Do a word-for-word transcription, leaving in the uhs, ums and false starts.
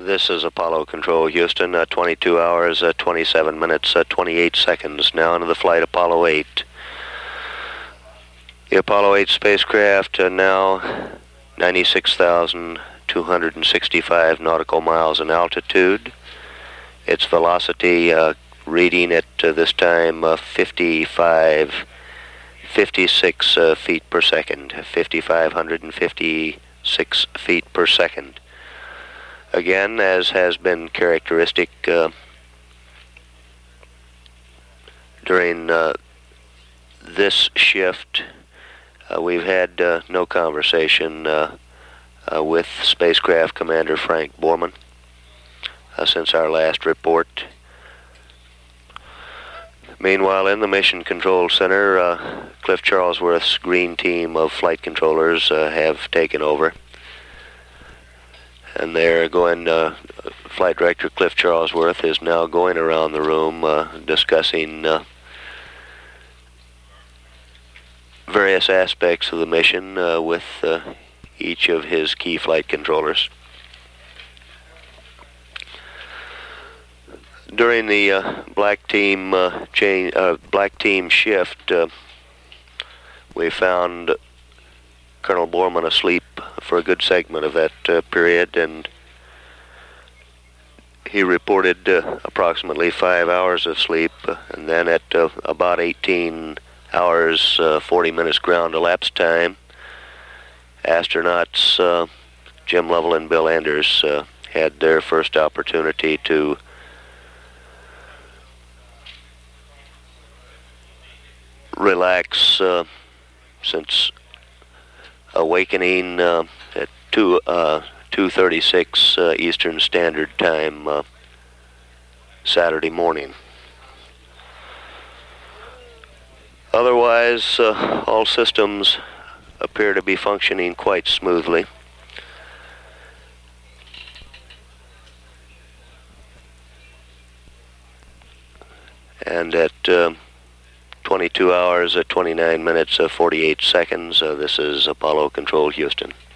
This is Apollo Control, Houston, uh, twenty-two hours, uh, twenty-seven minutes, uh, twenty-eight seconds. Now into the flight Apollo eight. The Apollo eight spacecraft uh, now ninety-six thousand two hundred sixty-five nautical miles in altitude. Its velocity uh, reading at uh, this time uh, fifty-five, fifty-six uh, feet per second, five thousand five hundred fifty-six feet per second. Again, as has been characteristic uh, during uh, this shift, uh, we've had uh, no conversation uh, uh, with Spacecraft Commander Frank Borman uh, since our last report. Meanwhile, in the Mission Control Center, uh, Cliff Charlesworth's green team of flight controllers uh, have taken over. And they're going, uh, Flight Director Cliff Charlesworth is now going around the room uh, discussing uh, various aspects of the mission uh, with uh, each of his key flight controllers. During the uh, black team uh, chain, uh, black team shift, uh, we found Colonel Borman asleep for a good segment of that uh, period, and he reported uh, approximately five hours of sleep, uh, and then at uh, about eighteen hours, uh, forty minutes ground elapsed time, astronauts uh, Jim Lovell and Bill Anders uh, had their first opportunity to relax uh, since awakening uh, at two uh, two thirty-six uh, Eastern Standard Time uh, Saturday morning. Otherwise, uh, all systems appear to be functioning quite smoothly. And at uh, twenty-two hours, uh, twenty-nine minutes, uh, forty-eight seconds, uh, this is Apollo Control, Houston.